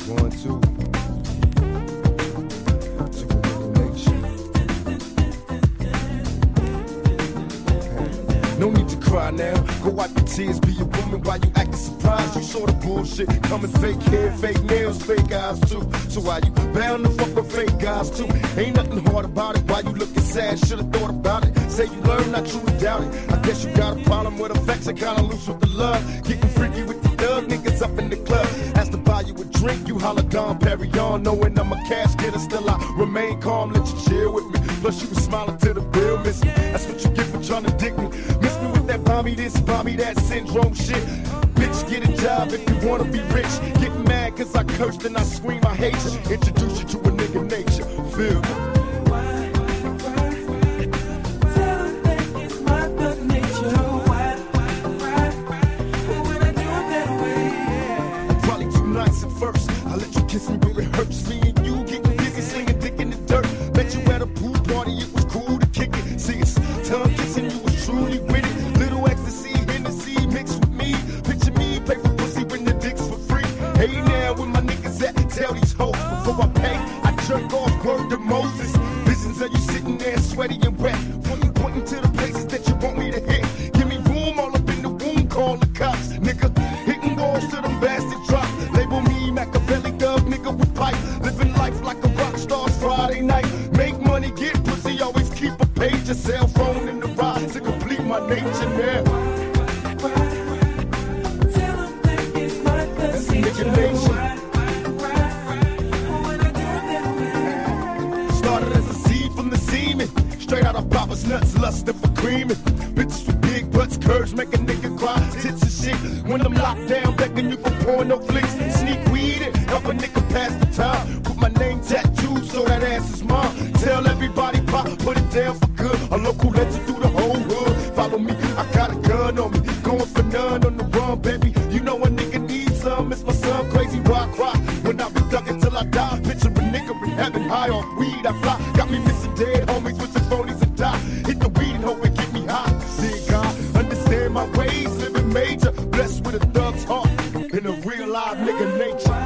One, two. No need to cry now, go wipe your tears, be a woman while you acting surprised. You saw the bullshit coming, fake hair, fake nails, fake eyes too. So why you bound to fuck with fake guys too? Ain't nothing hard about it, why you looking sad, should've thought about it. Say you learn, I truly doubt it. I guess you got a problem with affection, kinda loose with the love. Getting freaky with the thug niggas up in the club. Asked to buy you a drink, you holler Dom Perignon. Knowing I'm a cash getter, still I remain calm, let you chill with me. Plus you was smiling to the bill, miss me. That's what you get for trying to dick me. Miss me with that buy me this, buy me that syndrome shit. Bitch, get a job if you wanna be rich. Get mad cause I cursed and I scream I hate you. Introduce you to a nigga nature, feel me? Probably too nice at first. I let you kiss me, but it hurts me and you getting busy slinging dick in the dirt. Met you at a pool party, it was cool to kick it. See, it's tongue kissing, you was truly with it. Little ecstasy, Hennessy mixed with me. Picture me, pay for pussy when the dick's for free. Hey now, where my niggas at? Tell these hoes before I pay. I jerk off, word to Moses. Visions of you sitting there sweaty and wet. Pointing to the places that you want me to hit. Give me room all up in the womb, call the cops. Nigga, hitting walls till them bastards drop. Label me Machiavelli Dub, nigga with pipe. Living life like a rock star Friday night. Make money, get pussy, always keep a page. A cell phone in the ride to complete my nature now. That's nigga nation. Started as a seed from the semen. Straight out of Papa's nuts, lusting for creaming. Bitches with big butts, curves make a nigga cry. Tits and shit. When I'm locked down, begging you for porno flicks. Sneak weed in, help a nigga pass the time. Put my name tattooed so that ass is mine. Tell everybody pop, put it down for good. A local legend through the whole hood. Follow me, I got a gun on me. Going for none on the run, baby. You know a nigga needs some. It's my son, crazy rock rock. When I be ducking till I die. Picture a nigga in heaven, high on weed. I fly, got me missing dead homies with the phonies and die. Hit the weed and hope it get me high. See God, understand my ways, living major. Blessed with a thug's heart and a real live nigga nature.